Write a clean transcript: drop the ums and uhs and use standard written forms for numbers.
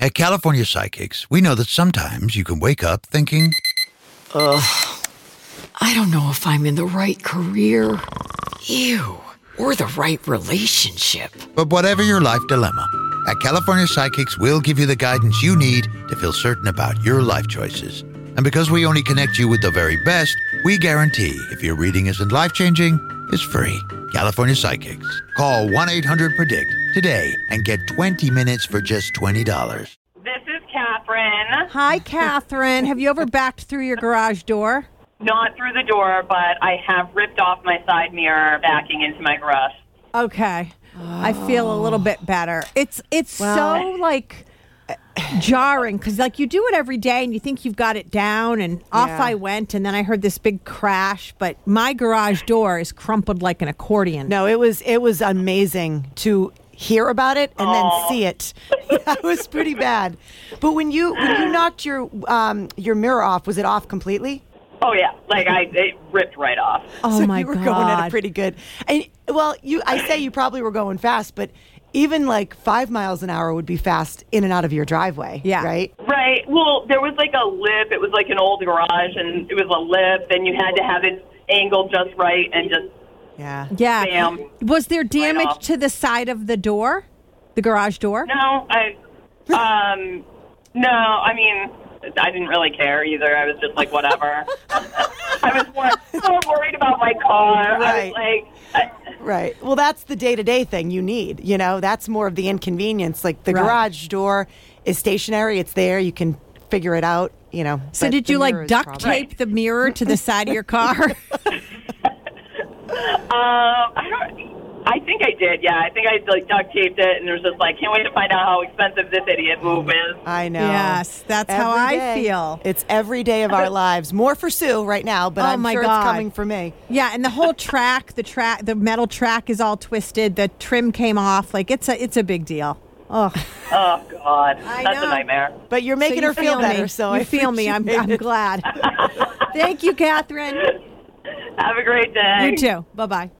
At California Psychics, we know that sometimes you can wake up thinking, I don't know if I'm in the right career. Ew. Or the right relationship. but whatever your life dilemma, at California Psychics, we'll give you the guidance you need to feel certain about your life choices. And because we only connect you with the very best, we guarantee if your reading isn't life-changing, it's free. California Psychics. Call 1-800-PREDICT today and get 20 minutes for just $20. This is Catherine. Hi, Catherine. Have you ever backed through your garage door? Not through the door, but I have ripped off my side mirror backing into my garage. Okay. I feel a little bit better. It's so like jarring because like you do it every day and you think you've got it down and off I went and then I heard this big crash, but my garage door is crumpled like an accordion. No, it was amazing to hear about it and then see it. Yeah, it was pretty bad. But when you knocked your mirror off, was it off completely? Oh, yeah. Like, it ripped right off. Oh So my you were God. going at it pretty good. And well, I say you probably were going fast, but even like 5 miles an hour would be fast in and out of your driveway. Yeah. Right? Right. Well, there was like a lip. It was like an old garage, and it was a lip, and you had to have it angled just right and just Yeah. Yeah. bam. Was there damage off. to the side of the door? The garage door? No, no, I mean, I didn't really care either. I was just like, whatever. I was more worried about my car. Right. I was like, Right. Well, that's the day-to-day thing you need. You know, that's more of the inconvenience. Like the Right. garage door is stationary. It's there. You can figure it out, you know. So but did the you mirror like is duct probably- tape the mirror to the side of your car? I think I did, yeah. I think I like duct taped it, and there's just like, can't wait to find out how expensive this idiot move is. I know. Yes, that's how Every I day. feel. It's every day of our lives. More for Sue right now, but Oh, I'm my sure God. it's coming for me. Yeah, and the whole the metal track is all twisted. The trim came off. Like it's a big deal. Oh, Oh, God. I That's know. a nightmare. But you're making you her feel better, me. so you I feel me. I'm appreciate it. glad. Thank you, Catherine. Have a great day. You too. Bye-bye.